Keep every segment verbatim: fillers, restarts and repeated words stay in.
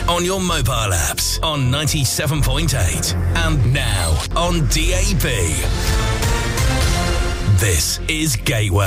on your mobile apps on ninety-seven point eight and now on D A B. This is Gateway.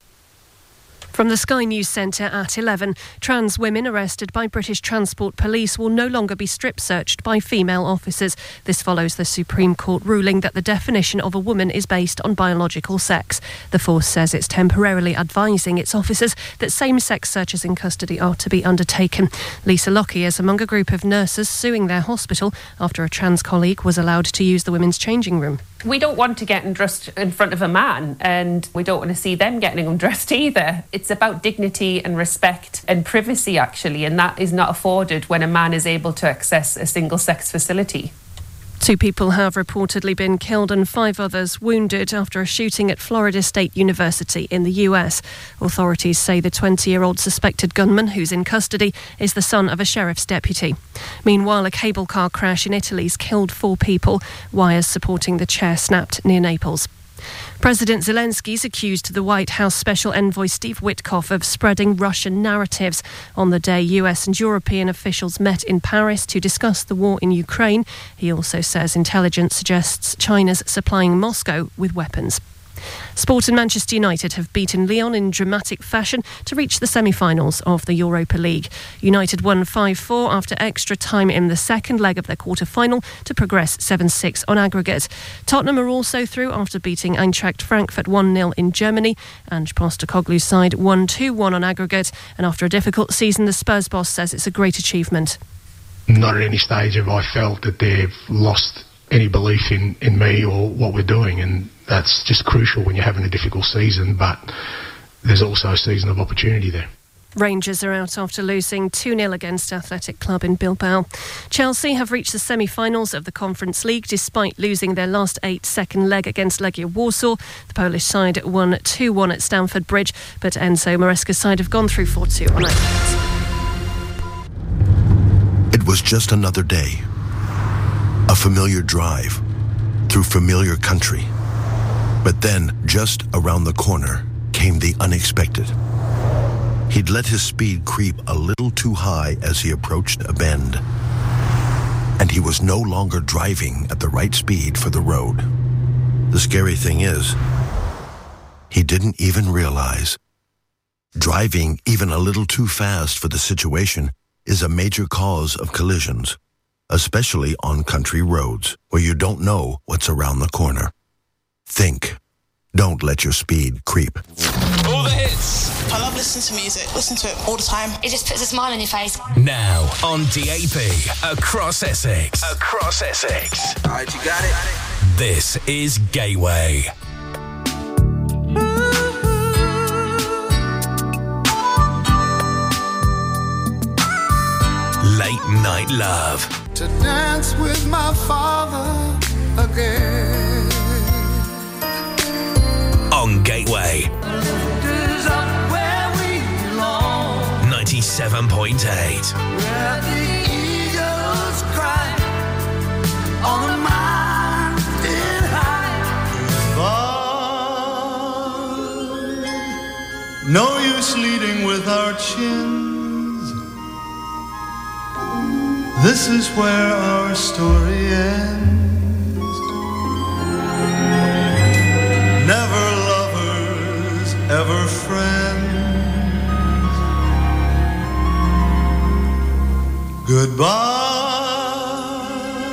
From the Sky News Centre at eleven, trans women arrested by British Transport Police will no longer be strip-searched by female officers. This follows the Supreme Court ruling that the definition of a woman is based on biological sex. The force says it's temporarily advising its officers that same-sex searches in custody are to be undertaken. Lisa Lockyer is among a group of nurses suing their hospital after a trans colleague was allowed to use the women's changing room. We don't want to get undressed in front of a man, and we don't want to see them getting undressed either. It's about dignity and respect and privacy, actually, and that is not afforded when a man is able to access a single-sex facility. Two people have reportedly been killed and five others wounded after a shooting at Florida State University in the U S. Authorities say the twenty-year-old suspected gunman, who's in custody, is the son of a sheriff's deputy. Meanwhile, a cable car crash in Italy's killed four people. Wires supporting the chair snapped near Naples. President Zelensky's accused the White House Special Envoy Steve Witkoff of spreading Russian narratives. On the day U S and European officials met in Paris to discuss the war in Ukraine, he also says intelligence suggests China's supplying Moscow with weapons. Sport and Manchester United have beaten Lyon in dramatic fashion to reach the semi-finals of the Europa League. United won five four after extra time in the second leg of their quarter-final to progress seven six on aggregate. Tottenham are also through after beating Eintracht Frankfurt one nil in Germany, and Postecoglou's side won two one on aggregate. And after a difficult season, the Spurs boss says it's a great achievement. Not at any stage have I felt that they've lost any belief in, in me or what we're doing, and that's just crucial when you're having a difficult season, but there's also a season of opportunity there. Rangers are out after losing two nil against Athletic Club in Bilbao. Chelsea have reached the semi-finals of the Conference League despite losing their last eight second leg against Legia Warsaw. The Polish side won two one at Stamford Bridge, but Enzo Maresca's side have gone through four two on aggregate. It was just another day. A familiar drive through familiar country. But then, just around the corner, came the unexpected. He'd let his speed creep a little too high as he approached a bend. And he was no longer driving at the right speed for the road. The scary thing is, he didn't even realize driving even a little too fast for the situation is a major cause of collisions, especially on country roads where you don't know what's around the corner. Think. Don't let your speed creep. All the hits. I love listening to music. Listen to it all the time. It just puts a smile on your face. Now on D A B, across Essex. Across Essex. All right, you got it. This is Gateway. Late Night Love. To dance with my father again. On Gateway. ninety-seven point eight. Where the eagles cry on the mountain high. But no use leading with our chins. This is where our story ends. Never lovers, ever friends. Goodbye.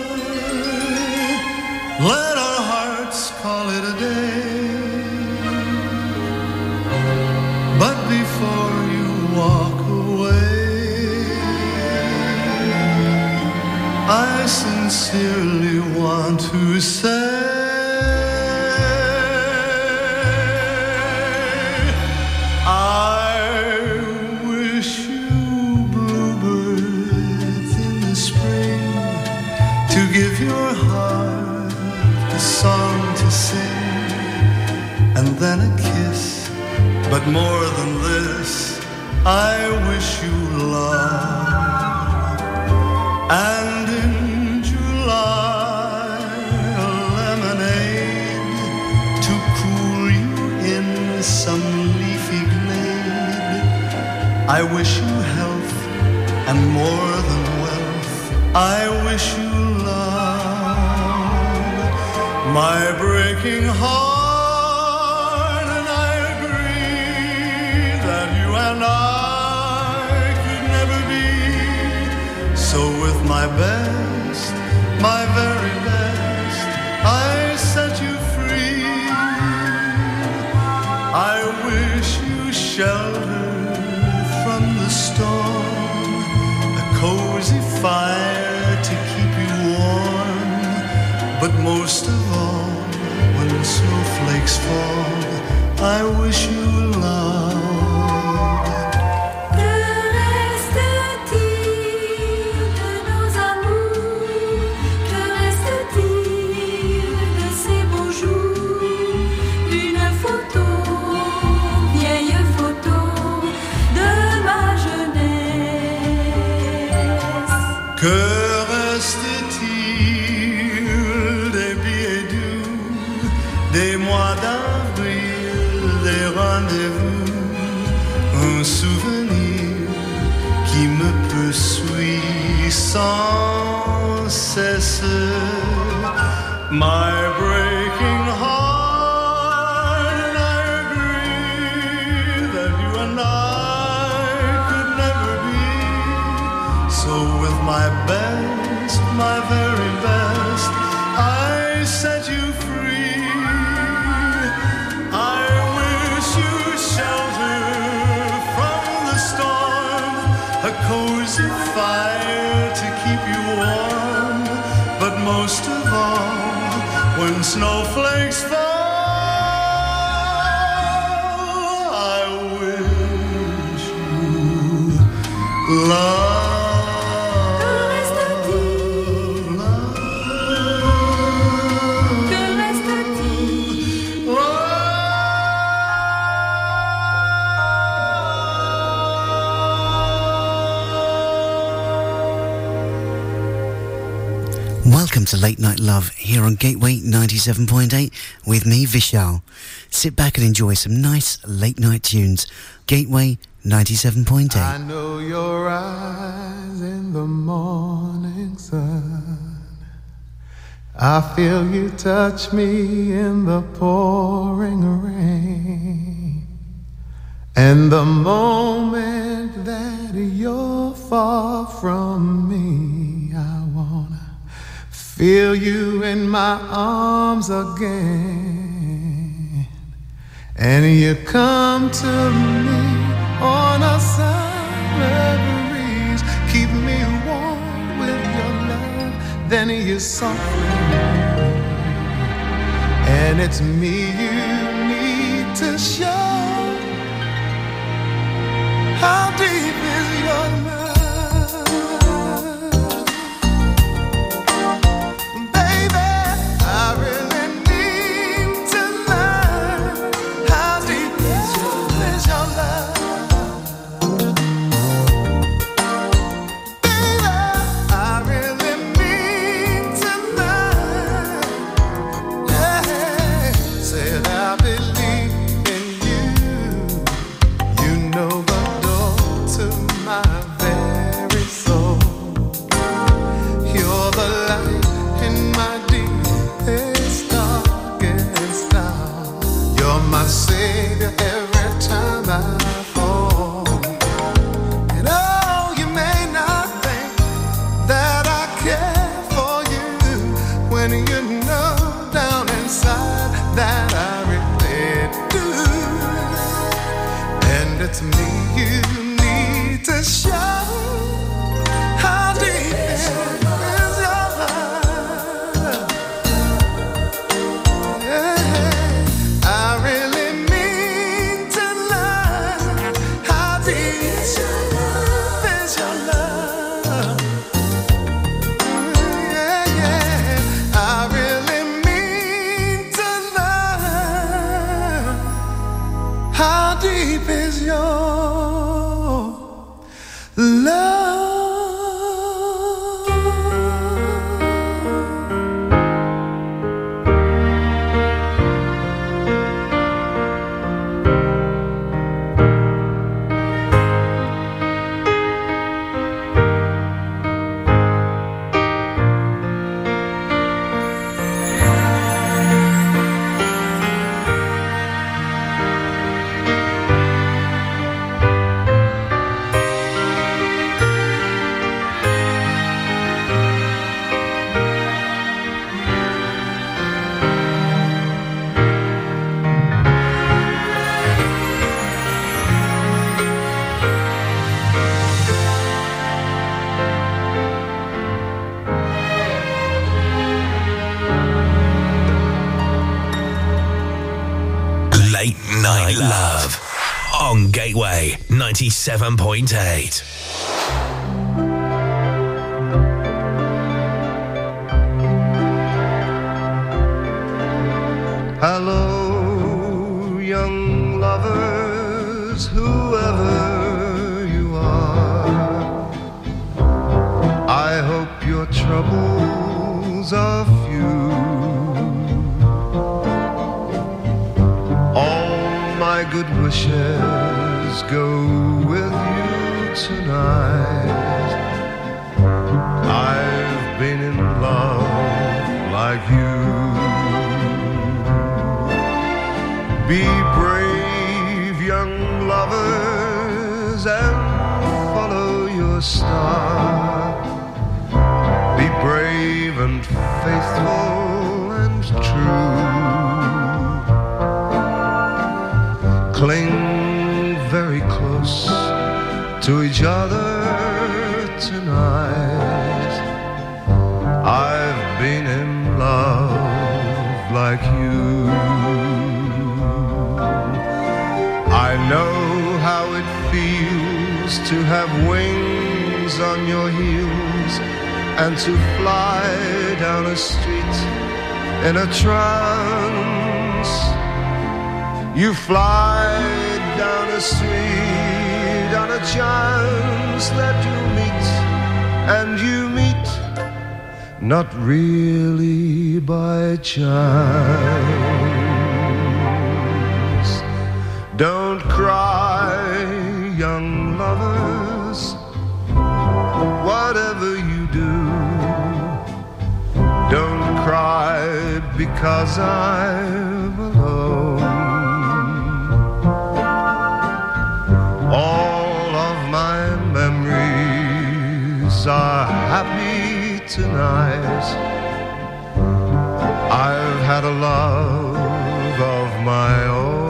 Let our hearts call it a day. But before you walk away, I sincerely want to say your heart a song to sing, and then a kiss. But more than this, I wish you love. And in July, a lemonade to cool you in some leafy glade. I wish you health and more than wealth. I wish you love. My breaking heart, and I agree that you and I could never be. So with my best, my very best, I set you free. I wish you shelter from the storm, a cozy fire to keep you warm. But most of all, when snowflakes fall, I wish you love. Que reste-t-il des billets doux, des mois d'avril, des rendez-vous, un souvenir qui me poursuit sans cesse. My breaking heart, and I agree that you and I could never be. So with my best, my very best, I set you free. I wish you shelter from the storm, a cozy fire to keep you warm. But most of all, when snowflakes fall, I wish you love. Welcome to Late Night Love here on Gateway ninety-seven point eight with me, Vishal. Sit back and enjoy some nice late night tunes. Gateway ninety-seven point eight. I know your eyes in the morning sun. I feel you touch me in the pouring rain. And the moment that you're far from me, I wanna feel you in my arms again. And you come to me on a summer breeze, keep me warm with your love. Then you softly move, and it's me you need to show. How deep is your love? Savior, every time I fall. And oh, you may not think that I care for you, when you know down inside that I really do. And it's me you need to show. How deep is your love? Yeah, I really is your love. Night Love on Gateway ninety-seven point eight. Hello, young lovers, whoever you are. I hope your troubles are few. All my good wishes go with you tonight. I've been in love like you. Be brave, young lovers, and follow your star. Be brave and faithful and true. Cling very close to each other tonight. I've been in love like you. I know how it feels to have wings on your heels and to fly down a street in a trance. You fly down a street on a chance that you meet, and you meet not really by chance. Don't cry, young lovers, whatever you do. Don't cry because I'm alone. All of my memories are happy tonight. I've had a love of my own.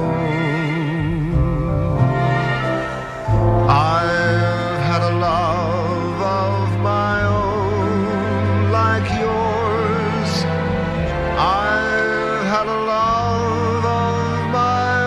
I've had a love of my own like yours. I've had a love of my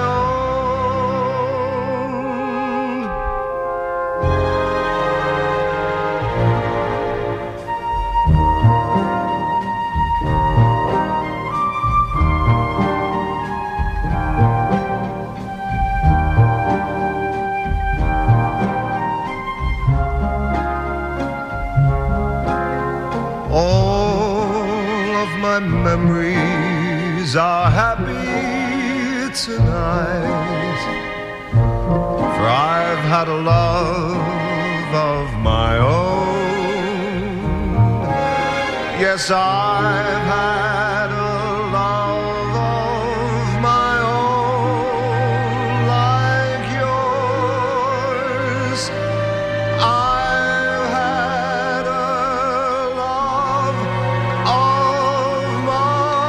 my memories are happy tonight, for I've had a love of my own. Yes, I've had a love of my own like yours. I've had a love of my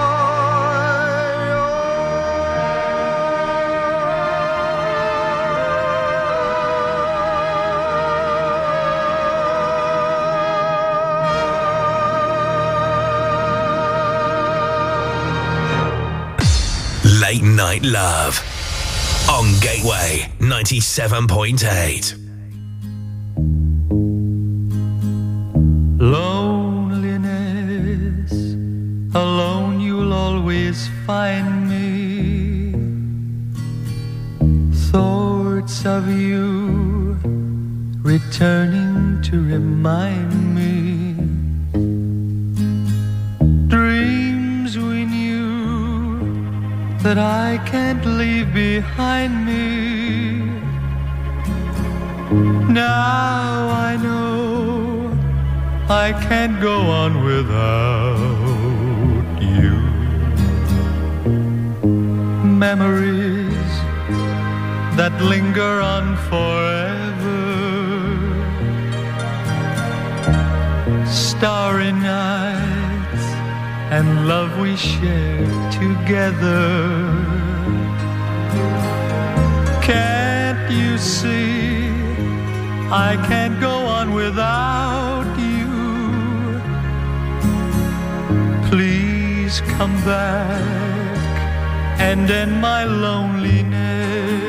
Late Night Love on Gateway ninety-seven point eight. Loneliness, alone you'll always find me. Thoughts of you returning to remind me. Dreams we knew that I can't leave behind me. Now I know I can't go on without you. Memories that linger on forever. Starry nights and love we share together. Can't you see I can't go on without you? Please come back and end my loneliness.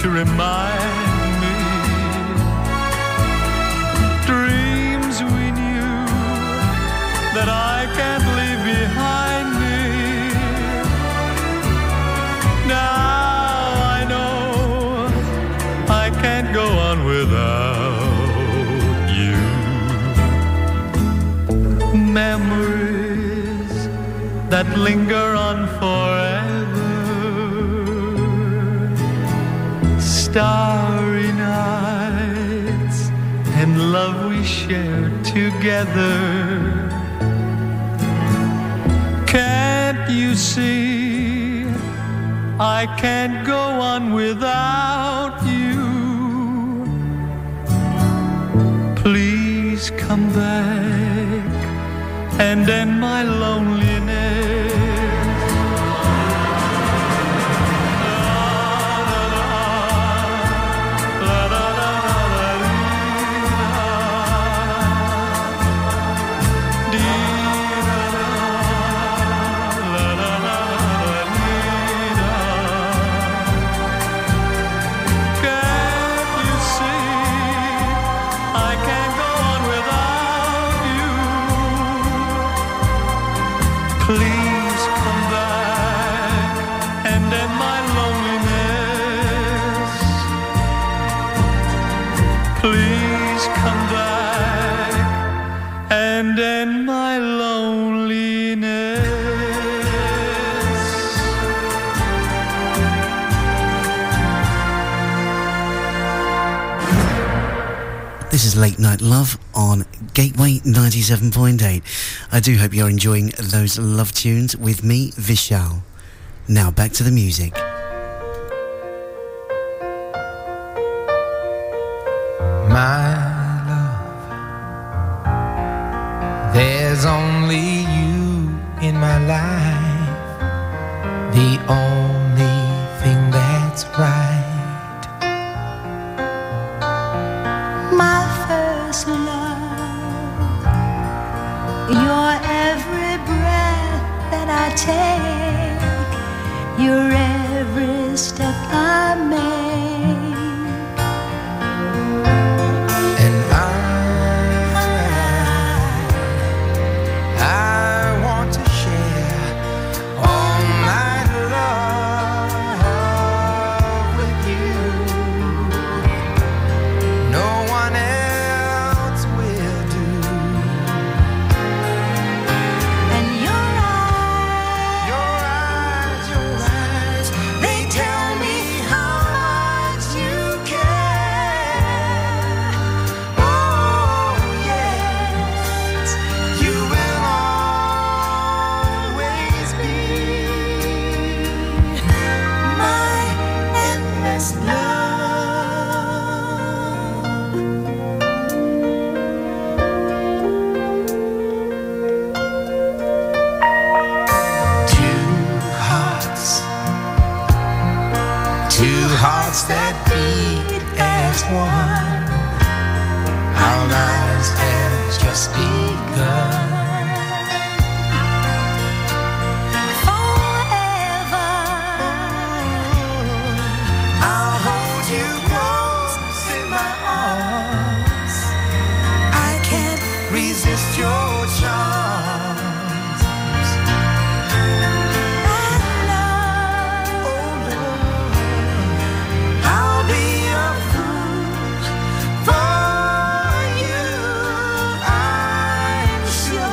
to remind me. Dreams we knew that I can't leave behind me. Now I know I can't go on without you. Memories that linger on forever, starry nights and love we share together. Can't you see I can't go on without you? Please come back and end my loneliness. Please come back and end my loneliness. Please come back and end my loneliness. This is Late Night Love on Gateway ninety-seven point eight. I do hope you're enjoying those love tunes with me, Vishal. Now back to the music. My love, there's only you in my life, the only thing that's right. My first love, your every breath that I take, your every step I make, and I, I want to share all my love with you. No one else will do. and your eyes, Your eyes, your eyes, they tell me how much you care. oh yes, you will always be My endless love. two hearts, two hearts that beat as one. Our lives have just begun. Forever, I'll hold you close in my arms. I can't resist your charms. Oh Lord, I'll be a fool for you. I'm sure.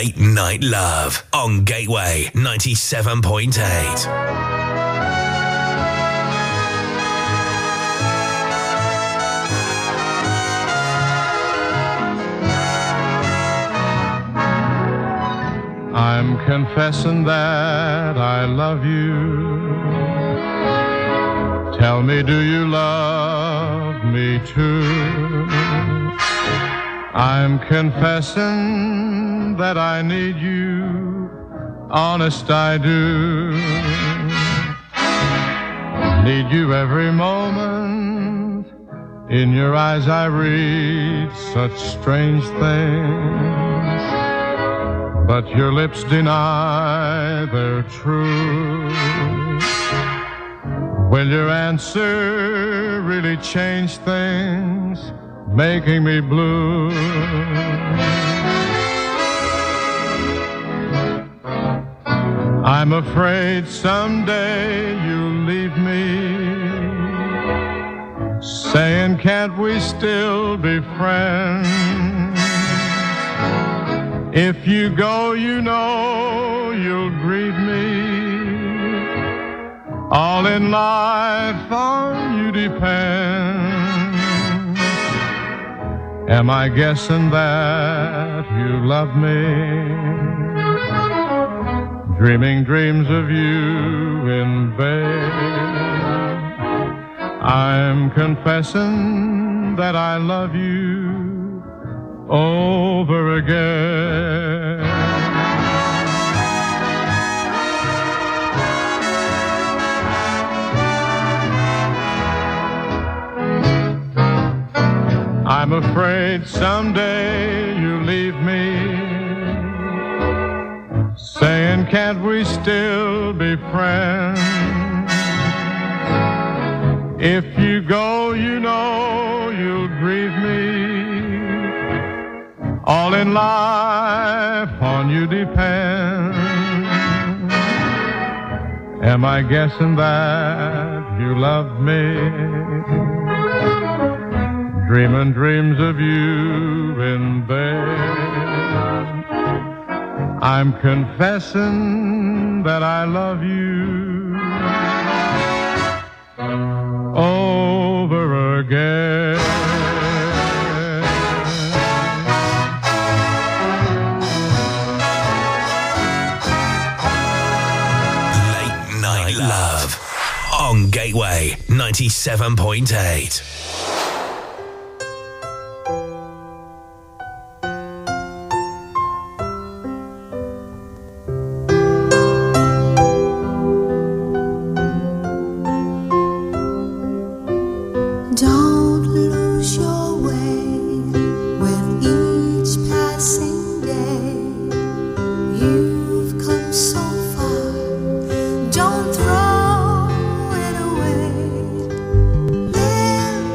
Late Night Love on Gateway ninety-seven point eight. I'm confessing that I love you. Tell me, do you love me too? I'm confessing that I need you. Honest, I do. Need you every moment. In your eyes I read such strange things, but your lips deny their truth. Will your answer really change things, making me blue? I'm afraid someday you'll leave me, saying can't we still be friends? If you go, you know you'll grieve me. All in life on you depends. Am I guessing that you love me? Dreaming dreams of you in bed. I'm confessing that I love you over again. I'm afraid someday you leave me, saying can't we still be friends? If you go, you know you'll grieve me. All in life on you depends. Am I guessing that you love me? Dreaming dreams of you in bed. I'm confessing that I love you over again. Late Night Love on Gateway ninety-seven point eight. Don't throw it away. Live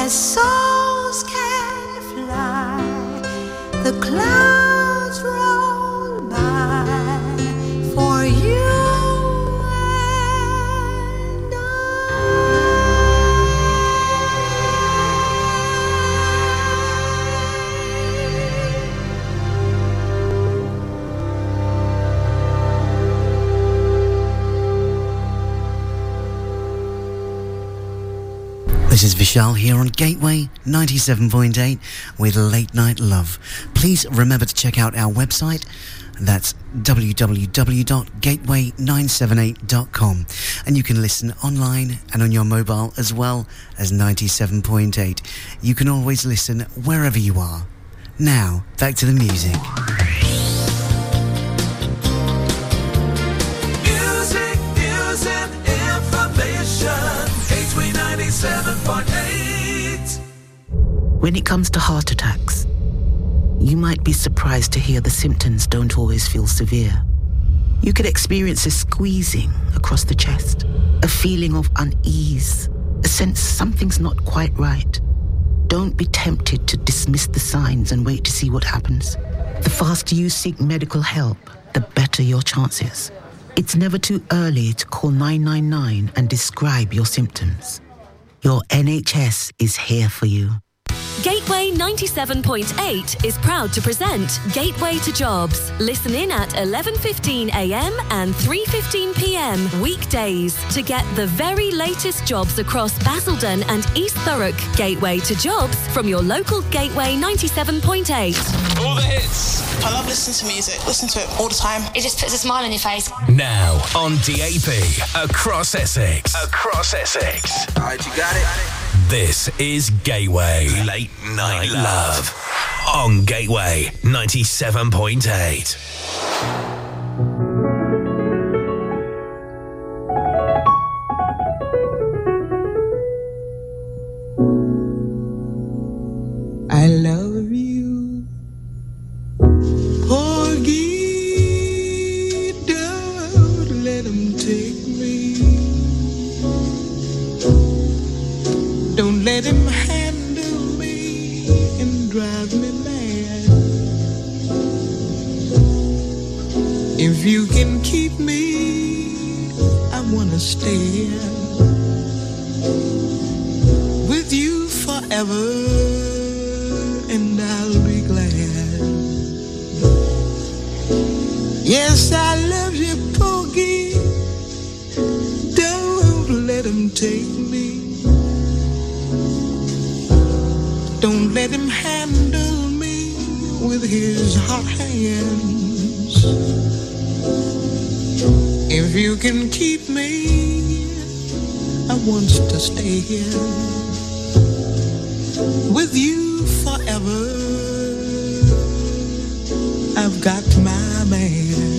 where souls can fly. The clouds roll by for you. This is Vishal here on Gateway ninety-seven point eight with Late Night Love. Please remember to check out our website. That's w w w dot gateway nine seven eight dot com. And you can listen online and on your mobile as well as ninety-seven point eight. You can always listen wherever you are. Now, back to the music. Music, news and information. Gateway ninety-seven point eight. When it comes to heart attacks, you might be surprised to hear the symptoms don't always feel severe. You could experience a squeezing across the chest, a feeling of unease, a sense something's not quite right. Don't be tempted to dismiss the signs and wait to see what happens. The faster you seek medical help, the better your chances. It's never too early to call nine nine nine and describe your symptoms. Your N H S is here for you. Gateway ninety-seven point eight is proud to present Gateway to Jobs. Listen in at eleven fifteen a m and three fifteen p m weekdays to get the very latest jobs across Basildon and East Thurrock. Gateway to Jobs from your local Gateway ninety-seven point eight. All the hits. I love listening to music. Listen to it all the time. It just puts a smile on your face. Now on D A P across Essex. Across Essex. All right, you got it. This is Gateway Late Night Love on Gateway ninety-seven point eight. I love you, Porgy, don't let him take me. Don't let him handle me and drive me mad. If you can keep me, I wanna stay with you forever. And I'll be glad. Yes, I love you, Porgy. Don't let him take me. Don't let him handle me with his hot hands. If you can keep me, I want to stay here with you forever. I've got my man.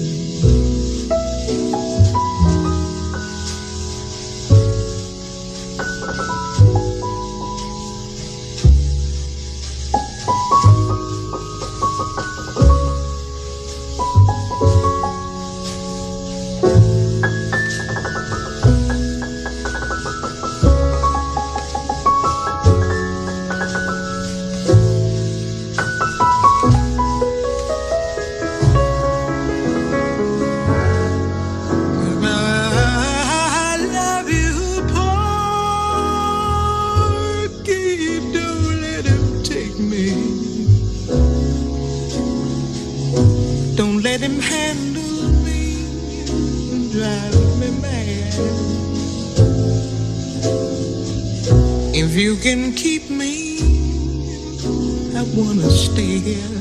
If you can keep me, I wanna stay here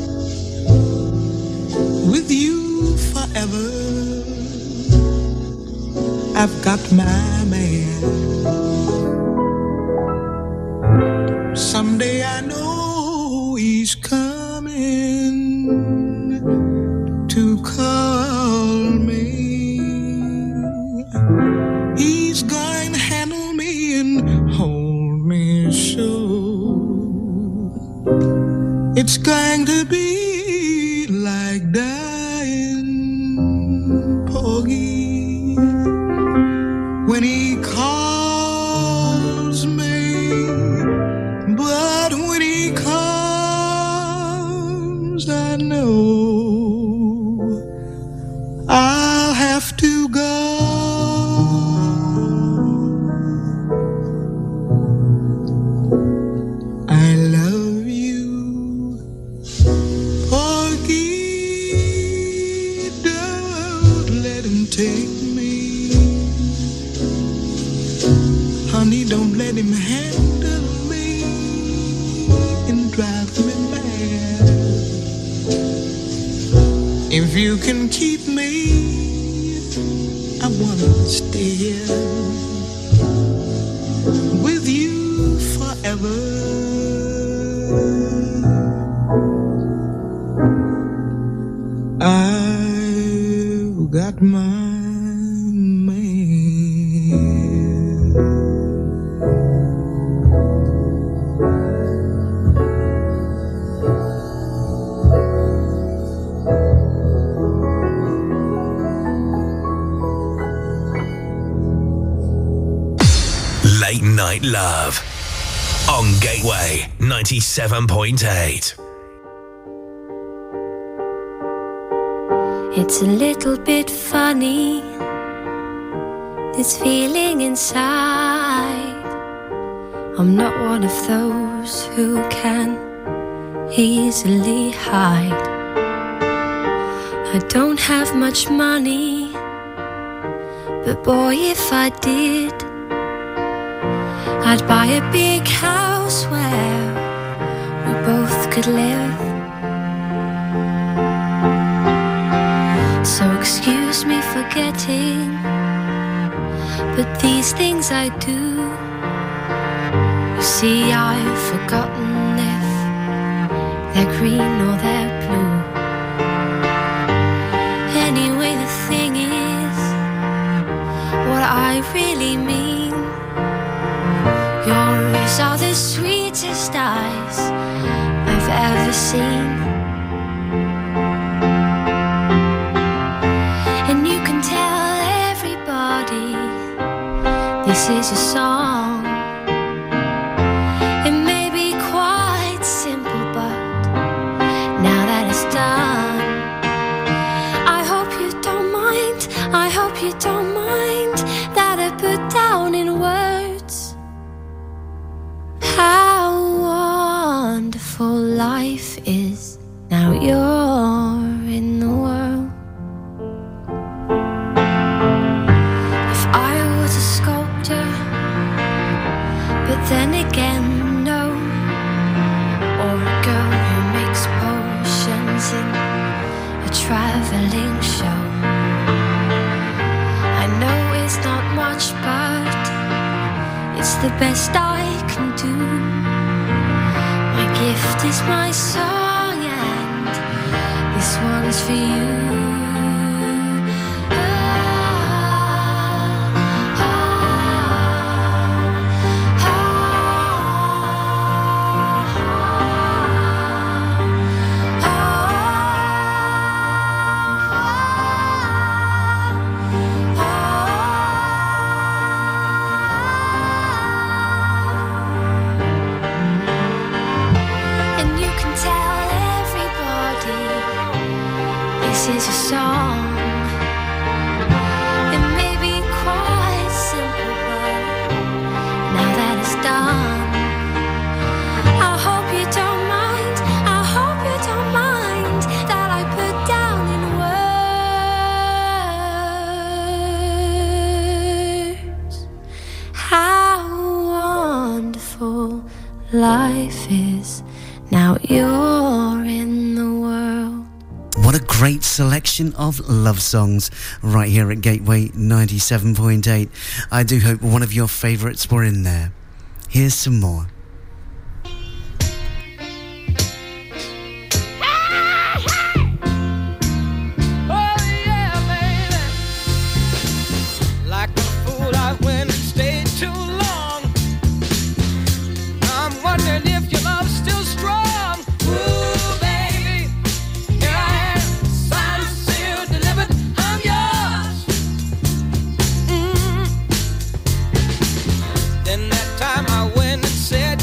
with you forever. I've got my man. Someday I know he's coming to call me. He's going to handle me and hold me so. It's going to be like dying, Porgy, when he calls me wanna stay with you forever. I've got my Late Night Love on Gateway ninety-seven point eight. It's a little bit funny, this feeling inside. I'm not one of those who can easily hide. I don't have much money, but boy, if I did, I'd buy a big house where we both could live. So excuse me for getting, but these things I do. You see, I've forgotten if they're green or they're blue. Anyway, the thing is, what I really mean, yours are the sweetest eyes I've ever seen. And you can tell everybody this is a song. It may be quite simple, but now that it's done, I hope you don't mind, I hope you don't mind that I put down in words how wonderful life is now you're in the world. If I was a sculptor, but then again, no, or a girl who makes potions in a traveling show. I know it's not much, but it's the best I can do. My gift is my song, and this one's for you. This is a song. It may be quite simple, but now that it's done, I hope you don't mind, I hope you don't mind that I put down in words how wonderful life is now you're in the world. What a great selection of love songs right here at Gateway ninety-seven point eight. I do hope one of your favourites were in there. Here's some more. Then that time I went and said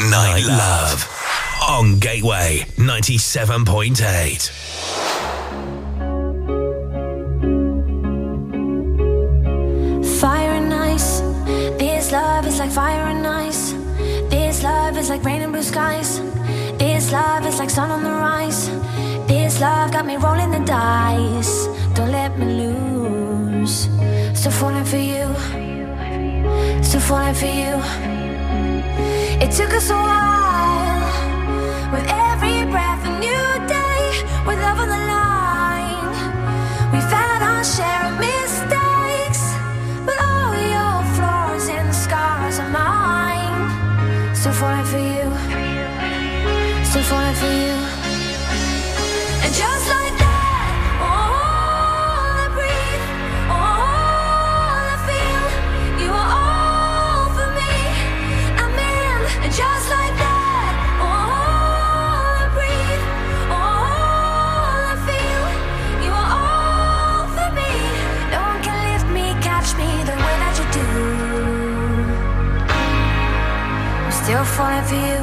Night Love on Gateway ninety-seven point eight. Fire and ice, this love is like fire and ice. This love is like rain and blue skies. This love is like sun on the rise. This love got me rolling the dice. Don't let me lose. Still falling for you. Still falling for you. It took us a while. With every breath a new day. With love on the line. We've had our share of mistakes. But all your flaws and scars are mine. Still falling for you. Still falling for you. And just like that, all I breathe, all I feel, you are all for me. I'm in. And just like that, all I breathe, all I feel, you are all for me. No one can lift me, catch me the way that you do. I'm still falling for you.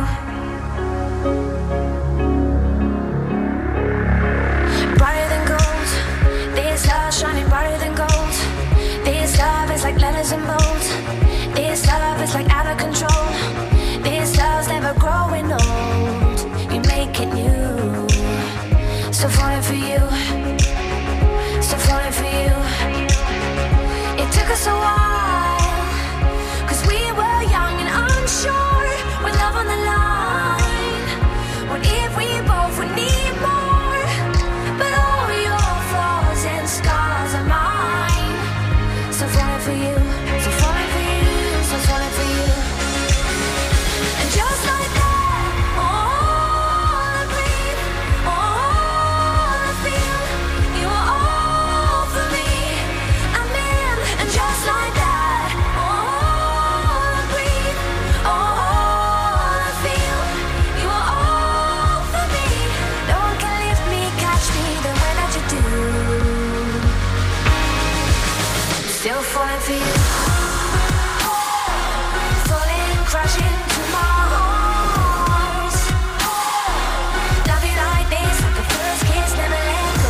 Shining brighter than gold. This love is like letters and bold. This love is like out of control. This love's never growing old. You make it new. Still falling for you. Still falling for you. It took us a while, cause we were young and unsure. With love on the line. What if we both would need more? But all your flaws and scars are mine. Still falling for you. Still falling for you. Still falling for you. And just like that, all I breathe, all I feel, you are all for me. I'm in. And just like that, all I breathe, all I feel, you are all for me. No one can lift me, catch me the way that you do. Still falling for you. Falling, crashing to my arms. Love you like this, like the first kiss, never let go.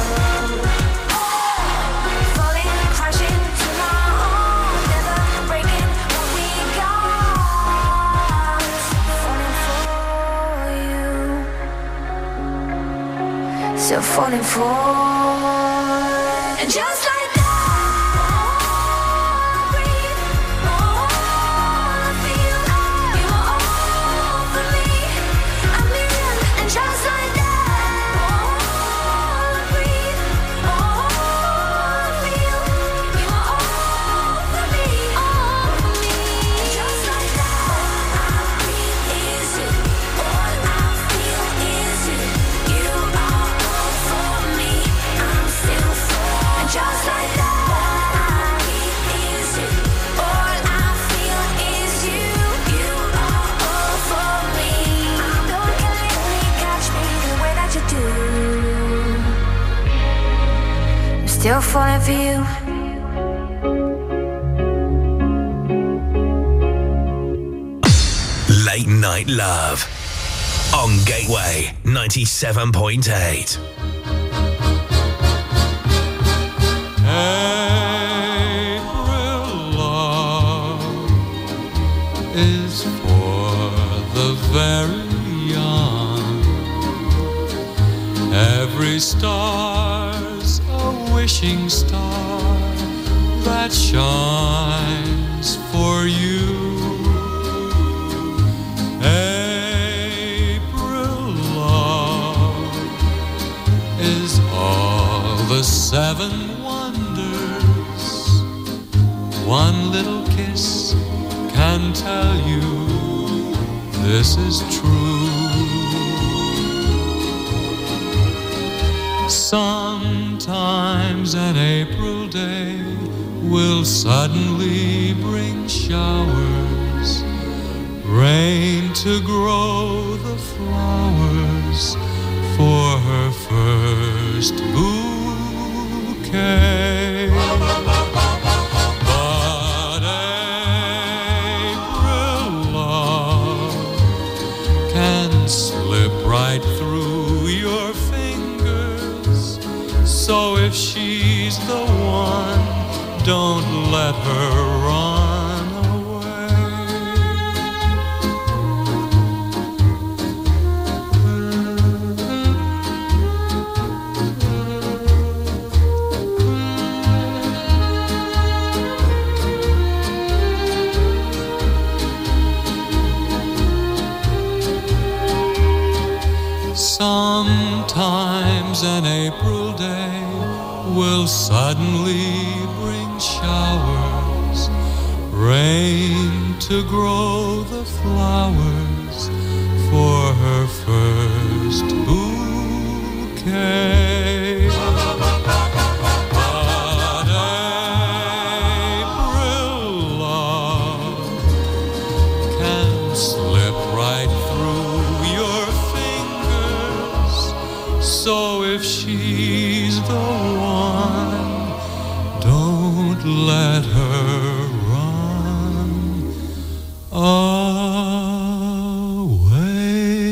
Falling, crashing to my arms, never breaking what we got. Falling for you. Still falling for. And just like still falling for you. Late Night Love on Gateway ninety-seven point eight. April love is for the very young. Every star's a wishing star that shines for you. April love is all the seven wonders. One little kiss can tell you this is true. Sometimes an April day will suddenly bring showers, rain to grow the flowers for her first bouquet. But April love if she's the one, don't let her run away. Sometimes an April day will suddenly bring showers, rain to grow the flowers for her first bouquet. But April love can slip right through your fingers, so if she's the one, don't let her run away.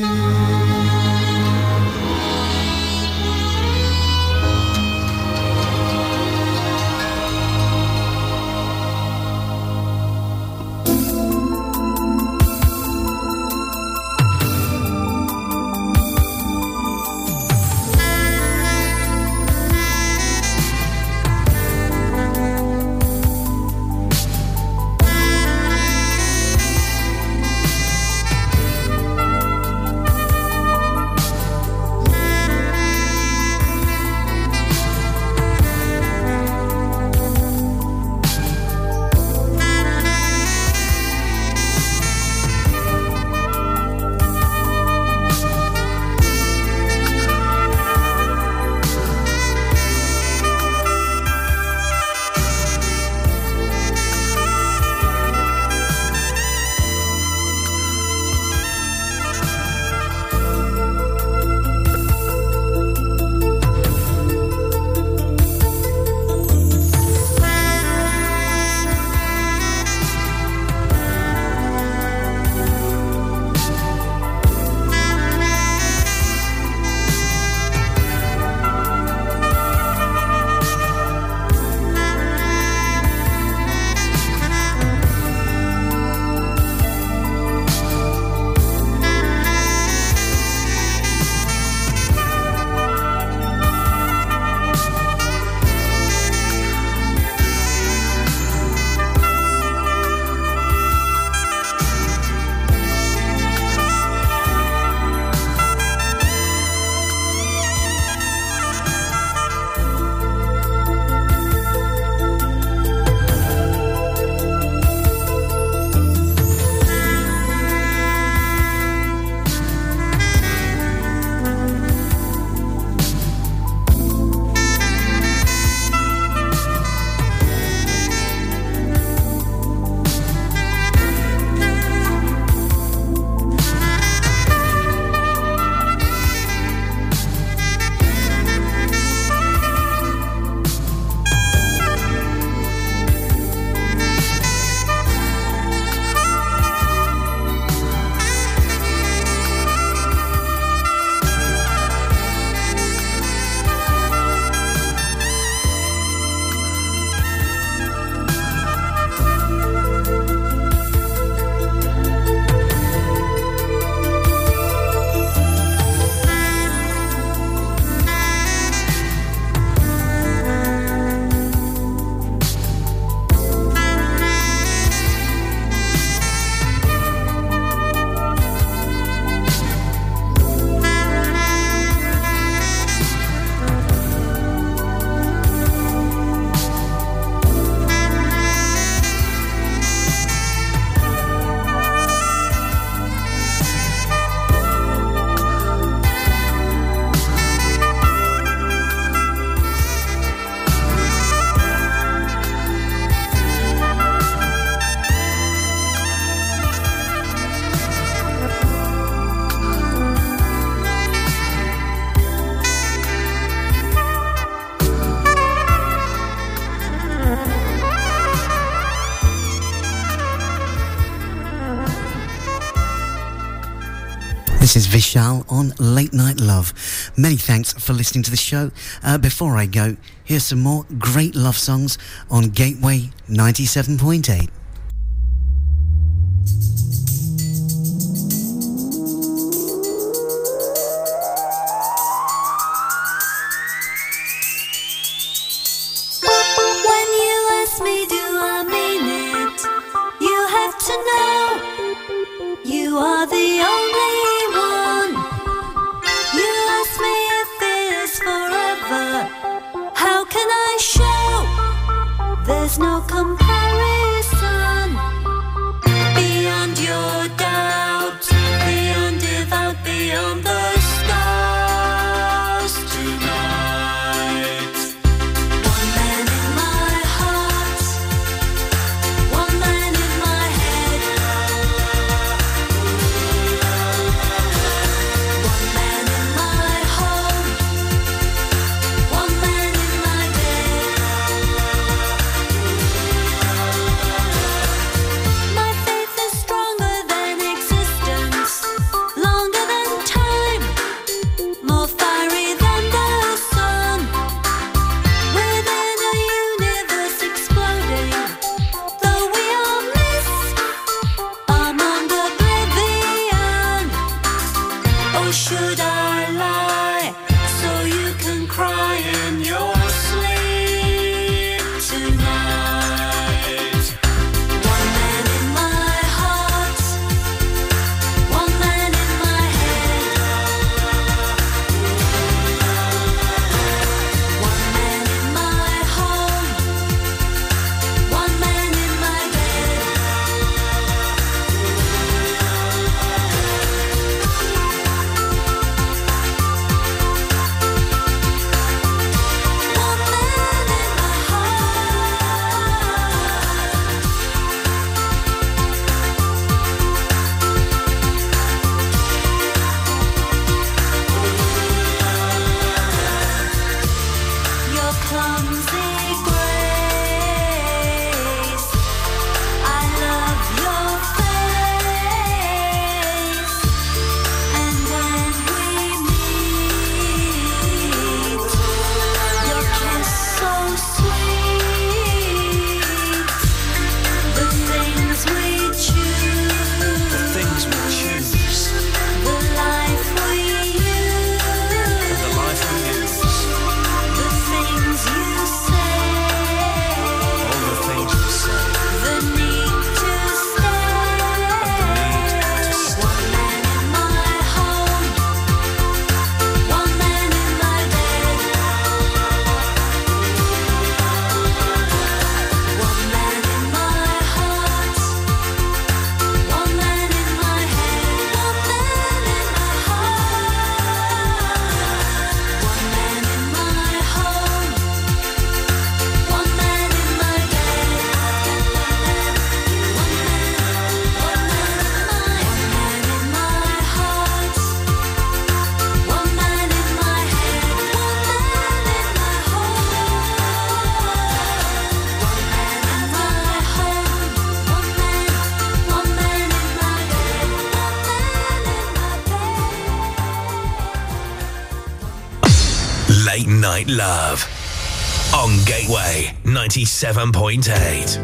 This is Vishal on Late Night Love. Many thanks for listening to the show. Uh, before I go, here's some more great love songs on Gateway ninety-seven point eight. When you ask me, do I mean it? You have to know you are the only one. You ask me if it is forever. How can I show there's no comparison? Beyond your doubt, beyond devout, beyond the stars tonight. One man in my heart, one man in my head. One man in my home, one man in my bed. My faith is stronger than existence, longer than time, more fiery than the sun. Within a universe exploding, though we are mist among oblivion. Oh, should I lie so you can cry in your sleep tonight? One man in my heart, one man in my head. One man in my home, one man in my bed. One man in my Your clumsy grace, I love your face, and when we meet, your kiss so sweet. The things we choose, the things we choose, the life we use, the life we use, the things you say, all the things you say, the need to stay, the need to stay. One man in my home, one man in my bed. One man in my heart, one man in my head. One man in my heart, one man in my home, one man in my bed. One man, one man in my, one man in my heart, one man in my head. One man in my home, one man in my home, one man in my home, one man in my bed. Late Night Love on Gateway ninety-seven point eight.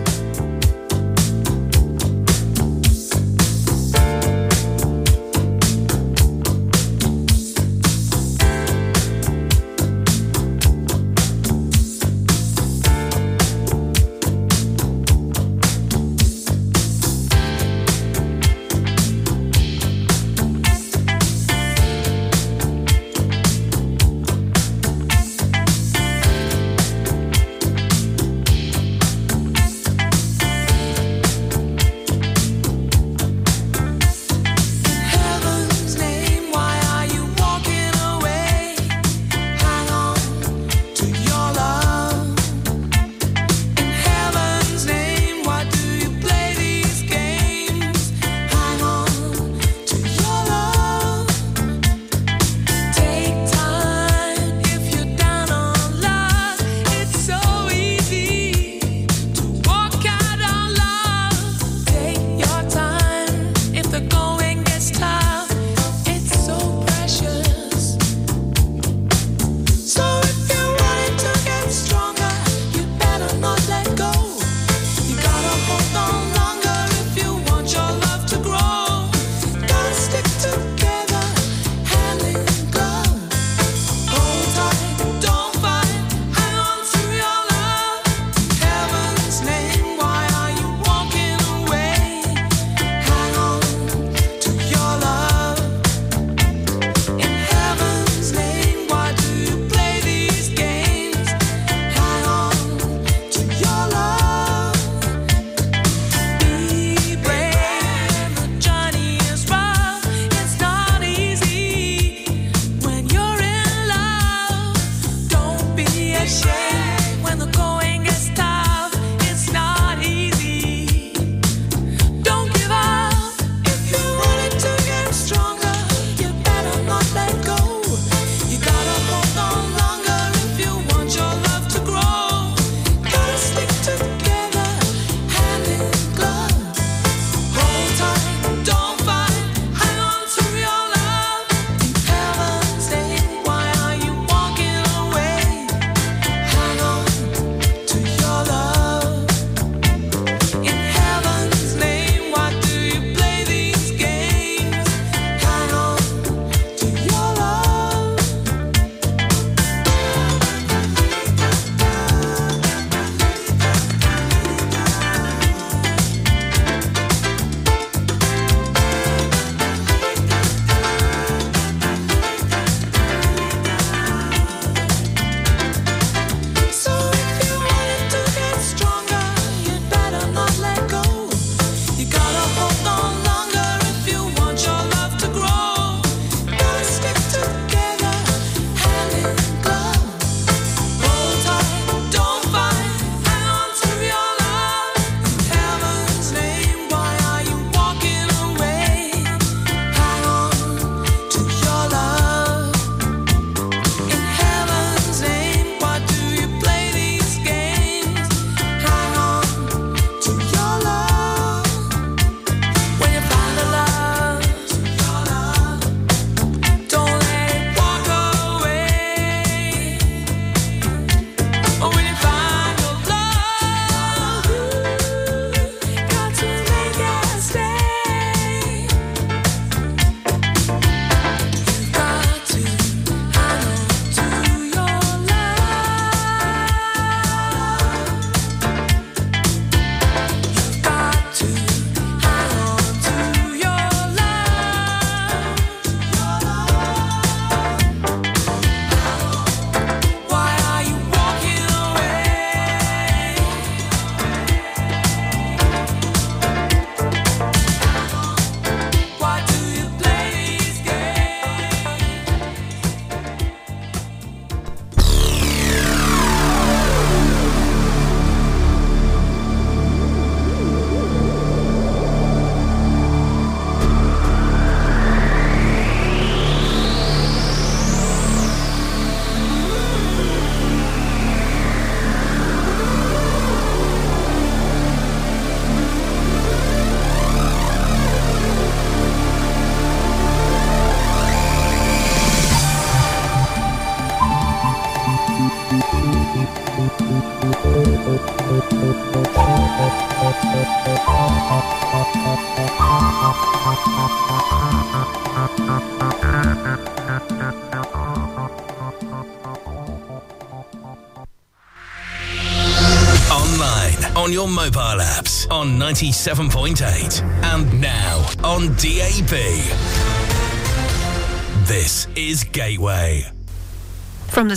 Online, on your mobile apps, on ninety-seven point eight, and now on D A B. This is Gateway. From the